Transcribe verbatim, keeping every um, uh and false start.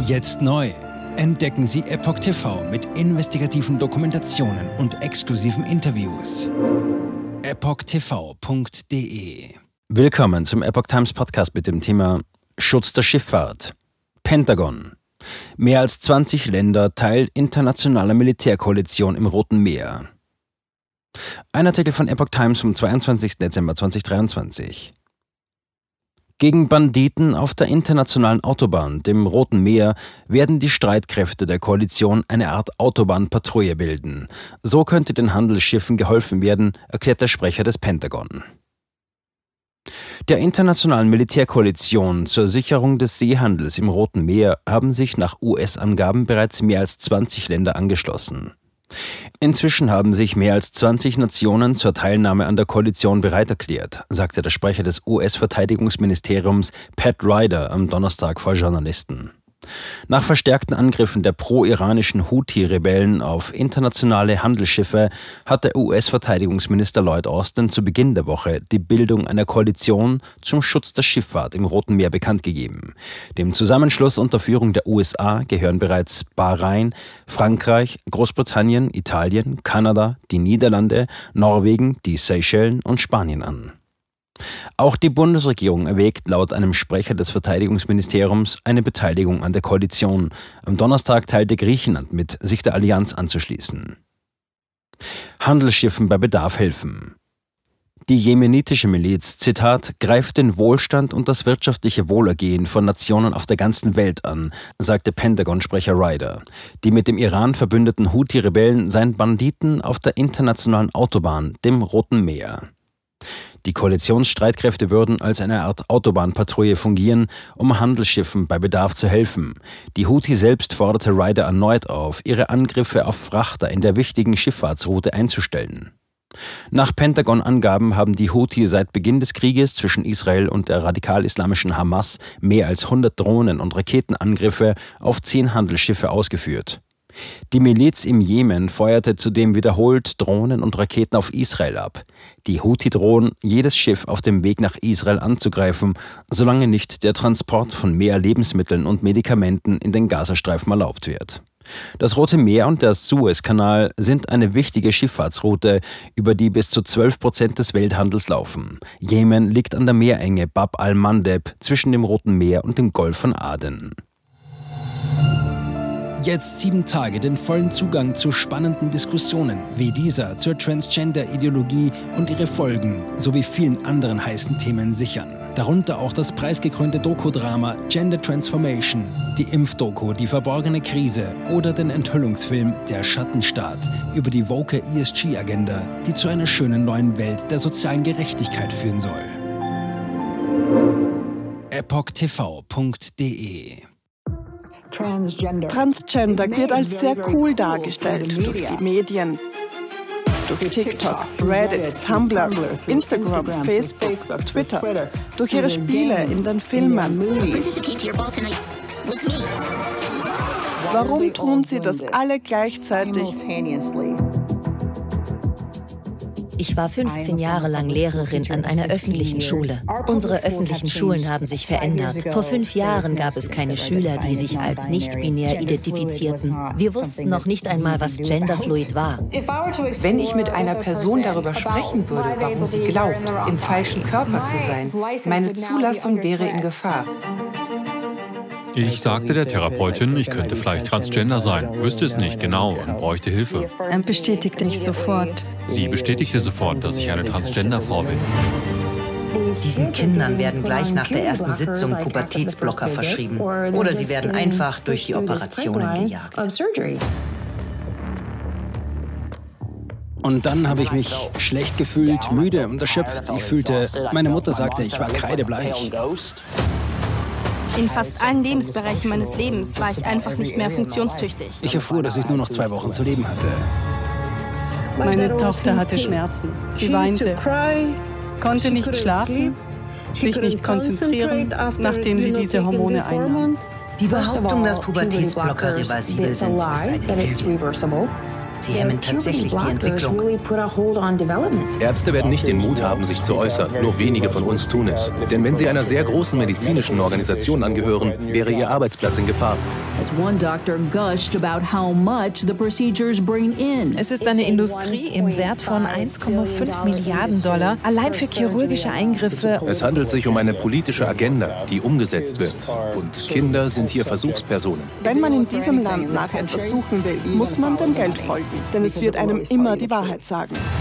Jetzt neu. Entdecken Sie Epoch T V mit investigativen Dokumentationen und exklusiven Interviews. epoch t v punkt d e. Willkommen zum Epoch Times Podcast mit dem Thema Schutz der Schifffahrt. Pentagon. Mehr als zwanzig Länder Teil internationaler Militärkoalition im Roten Meer. Ein Artikel von Epoch Times vom zweiundzwanzigsten Dezember zweitausenddreiundzwanzig. Gegen Banditen auf der internationalen Autobahn, dem Roten Meer, werden die Streitkräfte der Koalition eine Art Autobahnpatrouille bilden. So könnte den Handelsschiffen geholfen werden, erklärt der Sprecher des Pentagon. Der internationalen Militärkoalition zur Sicherung des Seehandels im Roten Meer haben sich nach U S-Angaben bereits mehr als zwanzig Länder angeschlossen. Inzwischen haben sich mehr als zwanzig Nationen zur Teilnahme an der Koalition bereit erklärt, sagte der Sprecher des U S-Verteidigungsministeriums Pat Ryder am Donnerstag vor Journalisten. Nach verstärkten Angriffen der pro-iranischen Houthi-Rebellen auf internationale Handelsschiffe hat der U S-Verteidigungsminister Lloyd Austin zu Beginn der Woche die Bildung einer Koalition zum Schutz der Schifffahrt im Roten Meer bekannt gegeben. Dem Zusammenschluss unter Führung der U S A gehören bereits Bahrain, Frankreich, Großbritannien, Italien, Kanada, die Niederlande, Norwegen, die Seychellen und Spanien an. Auch die Bundesregierung erwägt laut einem Sprecher des Verteidigungsministeriums eine Beteiligung an der Koalition. Am Donnerstag teilte Griechenland mit, sich der Allianz anzuschließen. Handelsschiffen bei Bedarf helfen. Die jemenitische Miliz, Zitat, greift den Wohlstand und das wirtschaftliche Wohlergehen von Nationen auf der ganzen Welt an, sagte Pentagon-Sprecher Ryder. Die mit dem Iran verbündeten Houthi-Rebellen seien Banditen auf der internationalen Autobahn, dem Roten Meer. Die Koalitionsstreitkräfte würden als eine Art Autobahnpatrouille fungieren, um Handelsschiffen bei Bedarf zu helfen. Die Houthi selbst forderte Ryder erneut auf, ihre Angriffe auf Frachter in der wichtigen Schifffahrtsroute einzustellen. Nach Pentagon-Angaben haben die Houthi seit Beginn des Krieges zwischen Israel und der radikal-islamischen Hamas mehr als hundert Drohnen- und Raketenangriffe auf zehn Handelsschiffe ausgeführt. Die Miliz im Jemen feuerte zudem wiederholt Drohnen und Raketen auf Israel ab. Die Houthi drohen, jedes Schiff auf dem Weg nach Israel anzugreifen, solange nicht der Transport von mehr Lebensmitteln und Medikamenten in den Gazastreifen erlaubt wird. Das Rote Meer und der Suezkanal sind eine wichtige Schifffahrtsroute, über die bis zu zwölf Prozent des Welthandels laufen. Jemen liegt an der Meerenge Bab al-Mandeb zwischen dem Roten Meer und dem Golf von Aden. Jetzt sieben Tage den vollen Zugang zu spannenden Diskussionen wie dieser zur Transgender-Ideologie und ihre Folgen sowie vielen anderen heißen Themen sichern. Darunter auch das preisgekrönte Doku-Drama Gender Transformation, die Impfdoku Die verborgene Krise oder den Enthüllungsfilm Der Schattenstaat über die woke E S G-Agenda, die zu einer schönen neuen Welt der sozialen Gerechtigkeit führen soll. epoch t v punkt d e. Transgender wird als sehr cool dargestellt durch die Medien, durch TikTok, Reddit, Tumblr, Instagram, Facebook, Twitter, durch ihre Spiele in den Filmen. Warum tun sie das alle gleichzeitig? Ich war fünfzehn Jahre lang Lehrerin an einer öffentlichen Schule. Unsere öffentlichen Schulen haben sich verändert. Vor fünf Jahren gab es keine Schüler, die sich als nicht-binär identifizierten. Wir wussten noch nicht einmal, was genderfluid war. Wenn ich mit einer Person darüber sprechen würde, warum sie glaubt, im falschen Körper zu sein, meine Zulassung wäre in Gefahr. Ich sagte der Therapeutin, ich könnte vielleicht Transgender sein, wüsste es nicht genau und bräuchte Hilfe. Er bestätigte mich sofort. Sie bestätigte sofort, dass ich eine Transgender-Frau bin. Diesen Kindern werden gleich nach der ersten Sitzung Pubertätsblocker verschrieben oder sie werden einfach durch die Operationen gejagt. Und dann habe ich mich schlecht gefühlt, müde und erschöpft. Ich fühlte, meine Mutter sagte, ich war kreidebleich. In fast allen Lebensbereichen meines Lebens war ich einfach nicht mehr funktionstüchtig. Ich erfuhr, dass ich nur noch zwei Wochen zu leben hatte. Meine Tochter hatte Schmerzen. Sie weinte, konnte nicht schlafen, sich nicht konzentrieren, nachdem sie diese Hormone einnahm. Die Behauptung, dass Pubertätsblocker reversibel sind, ist eine Lüge. Sie hemmen tatsächlich die Entwicklung. Ärzte werden nicht den Mut haben, sich zu äußern. Nur wenige von uns tun es. Denn wenn sie einer sehr großen medizinischen Organisation angehören, wäre ihr Arbeitsplatz in Gefahr. Es ist eine Industrie im Wert von eins Komma fünf Milliarden Dollar, allein für chirurgische Eingriffe. Es handelt sich um eine politische Agenda, die umgesetzt wird. Und Kinder sind hier Versuchspersonen. Wenn man in diesem Land nach etwas suchen will, muss man dem Geld folgen. Denn es wird einem immer die Wahrheit sagen.